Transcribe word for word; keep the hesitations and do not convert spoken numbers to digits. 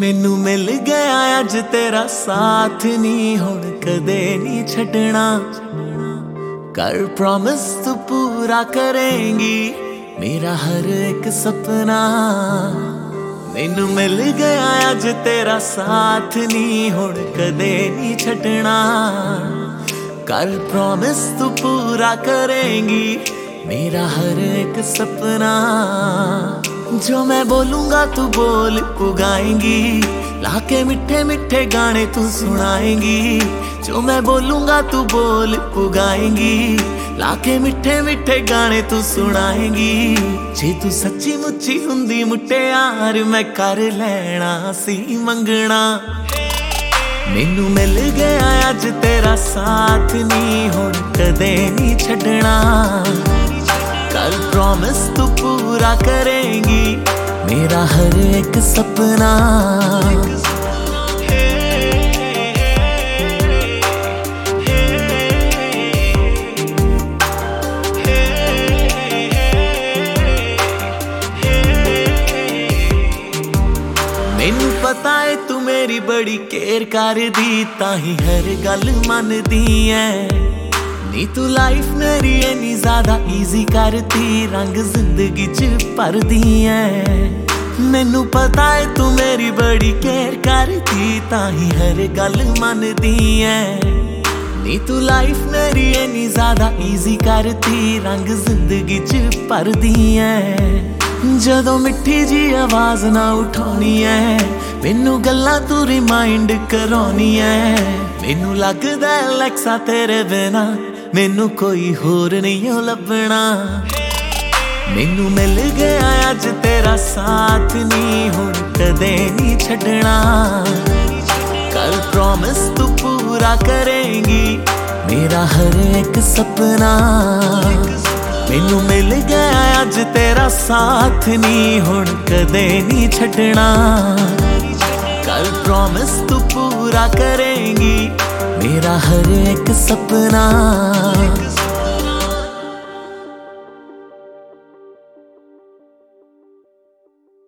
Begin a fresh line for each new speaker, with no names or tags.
मैनू मिल गया अज तेरा साथ नी हुण कदे नी छड्डना। कर प्रॉमिस तू पूरा करेंगी मेरा हर एक सपना। मैनू मिल गया अज तेरा साथ नी हुण कदे नी छड्डना। कर प्रॉमिस तू पूरा करेंगी मेरा हर एक सपना। जो मैं बोलूंगा तू बोल पुगाएंगी, लाके मिठे मिठे गाने तू सुनाएंगी। जो मैं बोलूंगा तू बोल पुगाएंगी, लाके मिठे मिठे गाने तू सुनाएंगी। जे तू सच्ची मुच्ची हुंदी मुटियार मैं कर लेना सी मंगना। मैनू मिल गया अज तेरा साथ नी हुण कदे नी छड्डना। कल प्रॉमिस तू पूरा करेंगी मेरा हर एक सपना। मैनू पता है तू मेरी बड़ी केयर कर दी, ताही हर गल मनदी है। नी तू लाइफ मेरी इन्नी ज्यादा इजी करती, रंग जिंदगी च भरदी है। मैनू पता है तू मेरी बड़ी केयर करती, ताही हर गल मनदी है। नी तू लाइफ मेरी इन्नी ज्यादा इजी करती, रंग जिंदगी च भरदी है। जदों मिठी जी आवाज ना उठानी है, मैनू गल्लां तू रिमाइंड करानी है। मैनू लगदा अलैक्सा तेरे बिना मैनू कोई होर नहीं लभना। मैनू मिल गया अज तेरा साथ नी हुण कदे नी छड्डना। कल प्रॉमिस तू पूरा करेंगी मेरा हर एक सपना। मैनू मिल गया अज तेरा साथ नी हुण कदे नी छड्डना। कल प्रॉमिस तू पूरा करेंगी मेरा हर एक सपना।